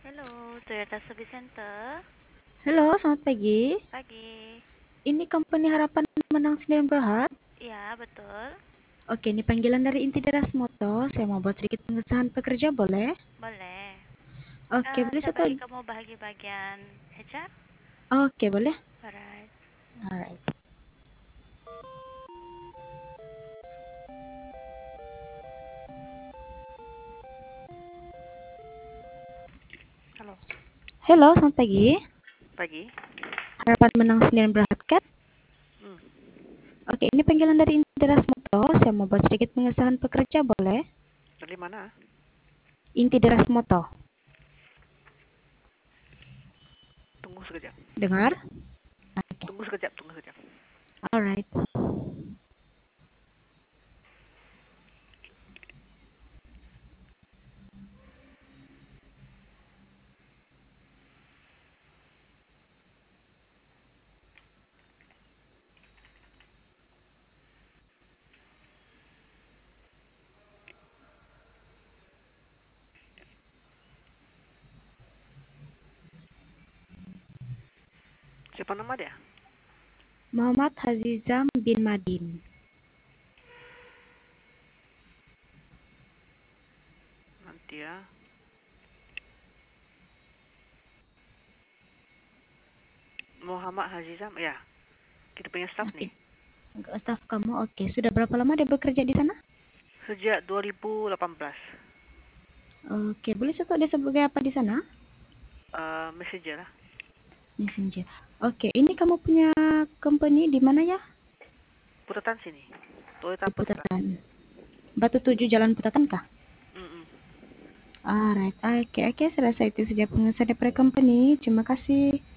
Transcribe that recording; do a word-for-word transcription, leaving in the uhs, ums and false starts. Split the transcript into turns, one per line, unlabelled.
Halo, Toyota Service Center.
Halo, selamat pagi.
Pagi.
Ini company Harapan Menang Sdn Bhd.
Iya, betul.
Oke, ini panggilan dari inti Deras Moto. Saya mau buat sedikit pengesahan pekerja, boleh?
Boleh.
Oke,
Eh,
boleh
saya
satu.
bagi kamu bahagi bagian H R.
Oke, boleh.
Alright.
Alright.
Halo.
Halo, selamat pagi.
Pagi.
Harapan Menang Sdn Bhd, Cat.
Hmm.
Oke, ini panggilan dari inti Deras Moto. Saya mau buat sedikit pengesahan pekerja, boleh?
Dari mana?
Inti Deras Moto.
Tunggu sekejap.
Dengar? Oke.
Tunggu sekejap, tunggu sekejap.
Alright.
Siapa nama dia?
Muhammad Hazizam bin Madin.
Nanti ya. Muhammad Hazizam. Ya, kita punya staff nih.
Oke. Staf kamu, oke. Sudah berapa lama dia bekerja di sana?
Sejak dua ribu delapan belas.
Oke, boleh satu dia sebagai apa di sana?
Uh, messenger lah.
Messenger. Oke, ini kamu punya company di mana ya?
Putatan sini. Toyota
Di
Putatan.
Putatan. Batu Tujuh Jalan Putatan kah?
Mm-mm.
Alright, oke, oke, selesai itu saja pengesahan dari company. Terima kasih.